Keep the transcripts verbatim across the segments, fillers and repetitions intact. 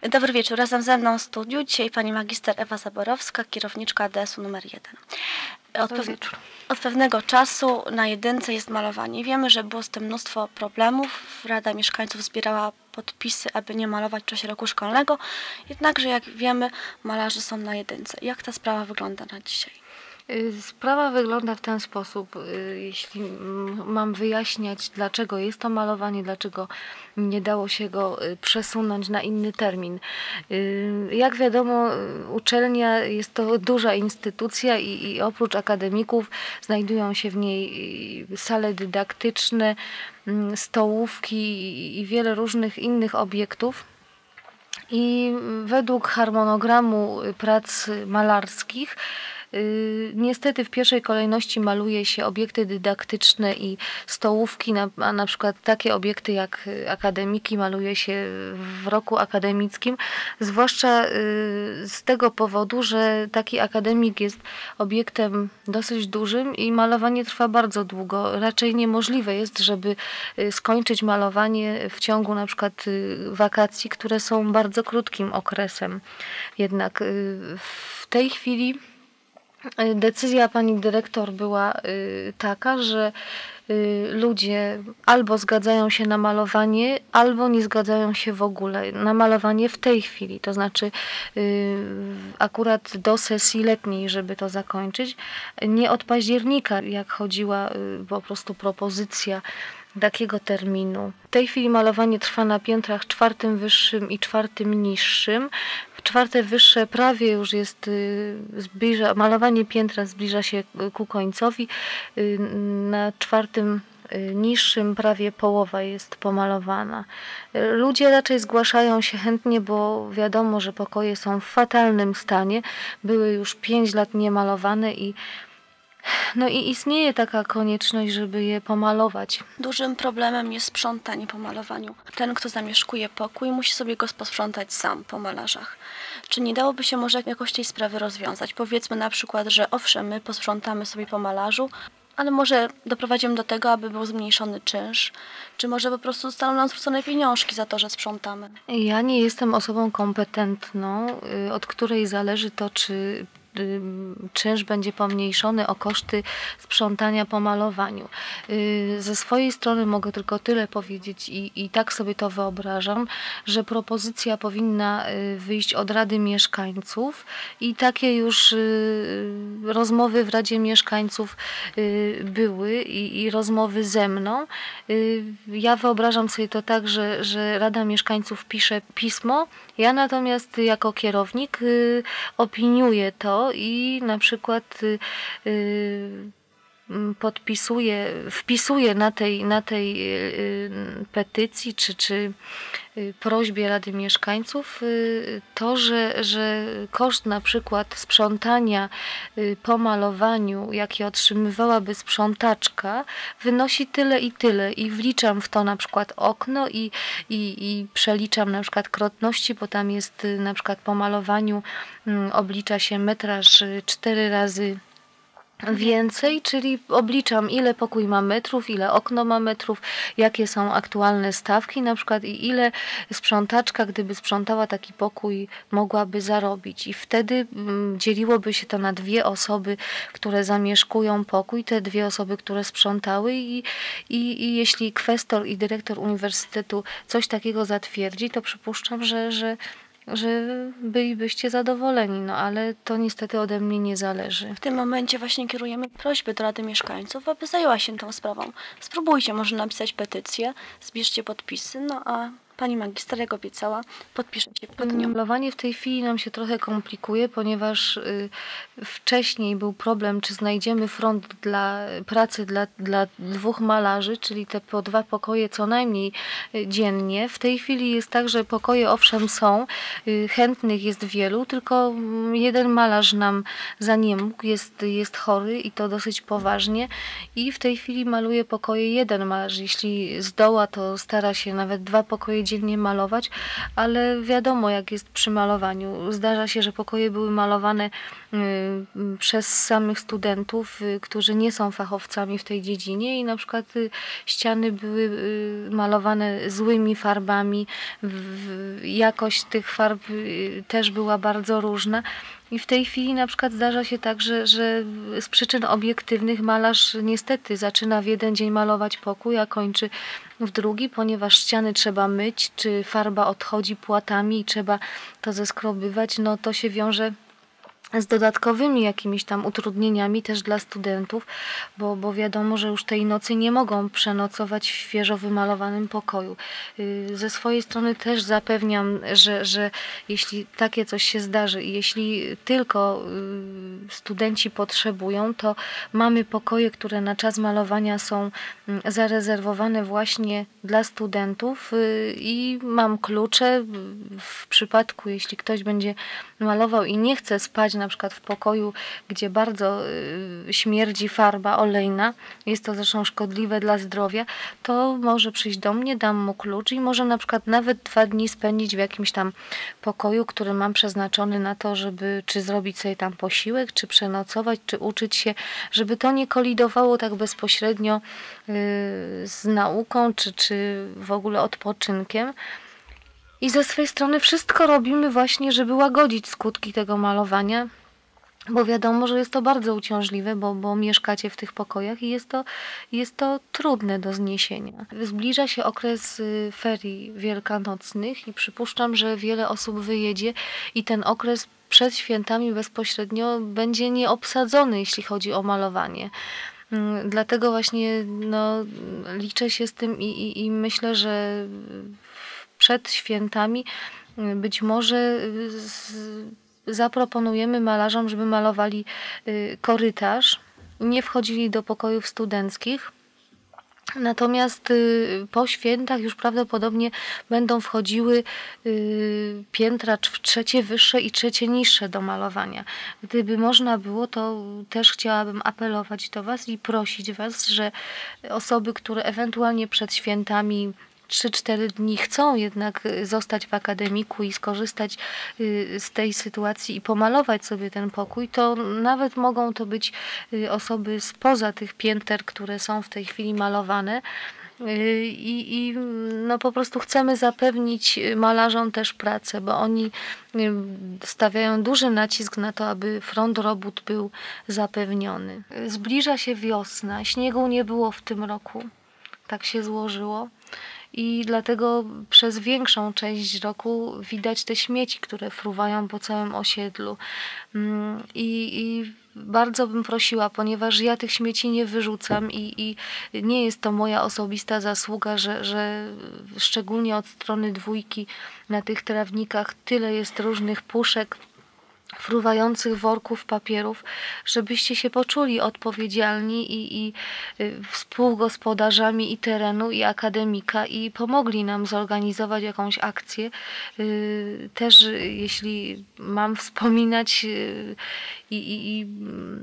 Dobry wieczór. Razem ze mną w studiu dzisiaj pani magister Ewa Zaborowska, kierowniczka A D S u numer jeden. Od, Dobry pew wieczór. od pewnego czasu na jedynce jest malowanie. Wiemy, że było z tym mnóstwo problemów. Rada Mieszkańców zbierała podpisy, aby nie malować w czasie roku szkolnego. Jednakże, jak wiemy, malarze są na jedynce. Jak ta sprawa wygląda na dzisiaj? Sprawa wygląda w ten sposób, jeśli mam wyjaśniać, dlaczego jest to malowanie, dlaczego nie dało się go przesunąć na inny termin. Jak wiadomo, uczelnia jest to duża instytucja i, i oprócz akademików znajdują się w niej sale dydaktyczne, stołówki i wiele różnych innych obiektów. I według harmonogramu prac malarskich niestety w pierwszej kolejności maluje się obiekty dydaktyczne i stołówki, a na przykład takie obiekty jak akademiki maluje się w roku akademickim, zwłaszcza z tego powodu, że taki akademik jest obiektem dosyć dużym i malowanie trwa bardzo długo. Raczej niemożliwe jest, żeby skończyć malowanie w ciągu na przykład wakacji, które są bardzo krótkim okresem. Jednak w tej chwili decyzja pani dyrektor była taka, że ludzie albo zgadzają się na malowanie, albo nie zgadzają się w ogóle na malowanie w tej chwili. To znaczy akurat do sesji letniej, żeby to zakończyć. Nie od października, jak chodziła po prostu propozycja takiego terminu. W tej chwili malowanie trwa na piętrach czwartym wyższym i czwartym niższym. Czwarte wyższe prawie już jest, zbliża, malowanie piętra zbliża się ku końcowi. Na czwartym niższym prawie połowa jest pomalowana. Ludzie raczej zgłaszają się chętnie, bo wiadomo, że pokoje są w fatalnym stanie. Były już pięć lat niemalowane i No i istnieje taka konieczność, żeby je pomalować. Dużym problemem jest sprzątanie po malowaniu. Ten, kto zamieszkuje pokój, musi sobie go posprzątać sam po malarzach. Czy nie dałoby się może jakoś tej sprawy rozwiązać? Powiedzmy na przykład, że owszem, my posprzątamy sobie po malarzu, ale może doprowadzimy do tego, aby był zmniejszony czynsz, czy może po prostu zostaną nam zwrócone pieniążki za to, że sprzątamy? Ja nie jestem osobą kompetentną, od której zależy to, czy czynsz będzie pomniejszony o koszty sprzątania po malowaniu. Ze swojej strony mogę tylko tyle powiedzieć i, i tak sobie to wyobrażam, że propozycja powinna wyjść od Rady Mieszkańców i takie już rozmowy w Radzie Mieszkańców były i, i rozmowy ze mną. Ja wyobrażam sobie to tak, że, że Rada Mieszkańców pisze pismo, ja natomiast jako kierownik opiniuję to i na przykład podpisuję, wpisuję na tej, na tej petycji czy, czy prośbie Rady Mieszkańców to, że, że koszt na przykład sprzątania po malowaniu, jaki otrzymywałaby sprzątaczka, wynosi tyle i tyle i wliczam w to na przykład okno i, i, i przeliczam na przykład krotności, bo tam jest na przykład po malowaniu oblicza się metraż cztery razy więcej, czyli obliczam, ile pokój ma metrów, ile okno ma metrów, jakie są aktualne stawki na przykład i ile sprzątaczka, gdyby sprzątała taki pokój, mogłaby zarobić. I wtedy dzieliłoby się to na dwie osoby, które zamieszkują pokój, te dwie osoby, które sprzątały i, i, i jeśli kwestor i dyrektor uniwersytetu coś takiego zatwierdzi, to przypuszczam, że, że że bylibyście zadowoleni, no ale to niestety ode mnie nie zależy. W tym momencie właśnie kierujemy prośbę do Rady Mieszkańców, aby zajęła się tą sprawą. Spróbujcie może napisać petycję, zbierzcie podpisy, no a pani magister, jak obiecała, podpiszecie pod nią. Malowanie w tej chwili nam się trochę komplikuje, ponieważ y, wcześniej był problem, czy znajdziemy front dla pracy dla, dla dwóch malarzy, czyli te po dwa pokoje co najmniej y, dziennie. W tej chwili jest tak, że pokoje owszem są, y, chętnych jest wielu, tylko jeden malarz nam za nie mógł, jest, jest chory i to dosyć poważnie i w tej chwili maluje pokoje jeden malarz. Jeśli zdoła, to stara się nawet dwa pokoje dziennie samodzielnie malować, ale wiadomo jak jest przy malowaniu. Zdarza się, że pokoje były malowane y, przez samych studentów, y, którzy nie są fachowcami w tej dziedzinie i na przykład y, ściany były y, malowane złymi farbami, w, w, jakość tych farb y, też była bardzo różna. I w tej chwili na przykład zdarza się tak, że, że z przyczyn obiektywnych malarz niestety zaczyna w jeden dzień malować pokój, a kończy w drugi, ponieważ ściany trzeba myć, czy farba odchodzi płatami i trzeba to zeskrobywać, no to się wiąże z dodatkowymi jakimiś tam utrudnieniami też dla studentów, bo, bo wiadomo, że już tej nocy nie mogą przenocować w świeżo wymalowanym pokoju. Ze swojej strony też zapewniam, że, że jeśli takie coś się zdarzy i jeśli tylko studenci potrzebują, to mamy pokoje, które na czas malowania są zarezerwowane właśnie dla studentów i mam klucze. W przypadku, jeśli ktoś będzie malował i nie chce spać na przykład w pokoju, gdzie bardzo y, śmierdzi farba olejna, jest to zresztą szkodliwe dla zdrowia, to może przyjść do mnie, dam mu klucz i może na przykład nawet dwa dni spędzić w jakimś tam pokoju, który mam przeznaczony na to, żeby czy zrobić sobie tam posiłek, czy przenocować, czy uczyć się, żeby to nie kolidowało tak bezpośrednio y, z nauką, czy, czy w ogóle odpoczynkiem. I ze swojej strony wszystko robimy właśnie, żeby łagodzić skutki tego malowania, bo wiadomo, że jest to bardzo uciążliwe, bo, bo mieszkacie w tych pokojach i jest to, jest to trudne do zniesienia. Zbliża się okres ferii wielkanocnych i przypuszczam, że wiele osób wyjedzie i ten okres przed świętami bezpośrednio będzie nieobsadzony, jeśli chodzi o malowanie. Dlatego właśnie no, liczę się z tym i, i, i myślę, że przed świętami być może z, zaproponujemy malarzom, żeby malowali korytarz, nie wchodzili do pokojów studenckich. Natomiast po świętach już prawdopodobnie będą wchodziły piętra trzecie wyższe i trzecie niższe do malowania. Gdyby można było, to też chciałabym apelować do Was i prosić Was, że osoby, które ewentualnie przed świętami trzy cztery dni chcą jednak zostać w akademiku i skorzystać z tej sytuacji i pomalować sobie ten pokój, to nawet mogą to być osoby spoza tych pięter, które są w tej chwili malowane. I, i no po prostu chcemy zapewnić malarzom też pracę, bo oni stawiają duży nacisk na to, aby front robót był zapewniony. Zbliża się wiosna, śniegu nie było w tym roku, tak się złożyło. I dlatego przez większą część roku widać te śmieci, które fruwają po całym osiedlu. I, i bardzo bym prosiła, ponieważ ja tych śmieci nie wyrzucam i, i nie jest to moja osobista zasługa, że, że szczególnie od strony dwójki na tych trawnikach tyle jest różnych puszek, fruwających worków papierów, żebyście się poczuli odpowiedzialni i, i współgospodarzami i terenu, i akademika i pomogli nam zorganizować jakąś akcję. Też jeśli mam wspominać i, i, i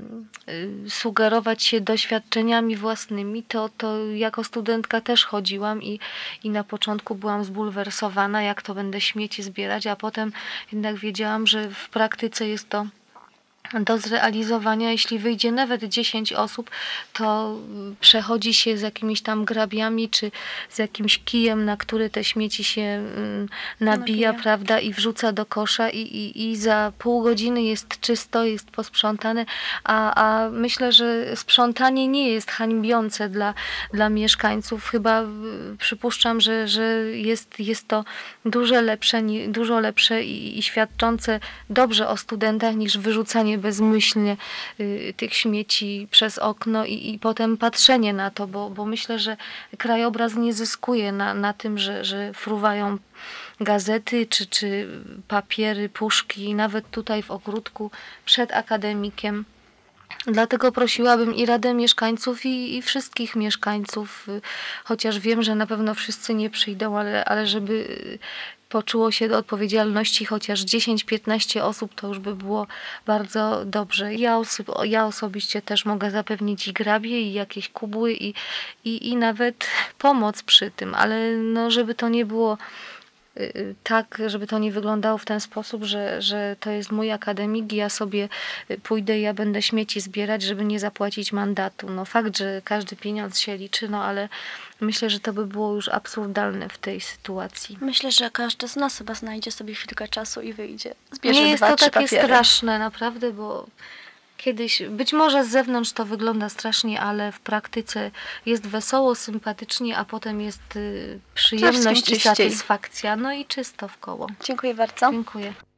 sugerować się doświadczeniami własnymi, to, to jako studentka też chodziłam i, i na początku byłam zbulwersowana, jak to będę śmieci zbierać, a potem jednak wiedziałam, że w praktyce jest to do zrealizowania. Jeśli wyjdzie nawet dziesięć osób, to przechodzi się z jakimiś tam grabiami, czy z jakimś kijem, na który te śmieci się nabija, nabija. prawda, i wrzuca do kosza i, i, i za pół godziny jest czysto, jest posprzątane, a, a myślę, że sprzątanie nie jest hańbiące dla, dla mieszkańców. Chyba przypuszczam, że, że jest, jest to dużo lepsze, dużo lepsze i, i świadczące dobrze o studentach niż wyrzucanie bezmyślnie y, tych śmieci przez okno i, i potem patrzenie na to, bo, bo myślę, że krajobraz nie zyskuje na, na tym, że, że fruwają gazety czy, czy papiery, puszki, nawet tutaj w ogródku przed akademikiem. Dlatego prosiłabym i Radę Mieszkańców i, i wszystkich mieszkańców, chociaż wiem, że na pewno wszyscy nie przyjdą, ale, ale żeby poczuło się do odpowiedzialności chociaż dziesięć piętnaście osób, to już by było bardzo dobrze. Ja, oso- ja osobiście też mogę zapewnić i grabie, i jakieś kubły, i, i, i nawet pomoc przy tym, ale no, żeby to nie było y, tak, żeby to nie wyglądało w ten sposób, że, że to jest mój akademik i ja sobie pójdę i ja będę śmieci zbierać, żeby nie zapłacić mandatu. No fakt, że każdy pieniądz się liczy, no ale myślę, że to by było już absurdalne w tej sytuacji. Myślę, że każdy z nas chyba znajdzie sobie chwilkę czasu i wyjdzie. Zbierze Nie jest dwa, to trzy takie papiery. straszne, naprawdę, bo kiedyś, być może z zewnątrz to wygląda strasznie, ale w praktyce jest wesoło, sympatycznie, a potem jest y, przyjemność i czyściej. satysfakcja, no i czysto w koło. Dziękuję bardzo. Dziękuję.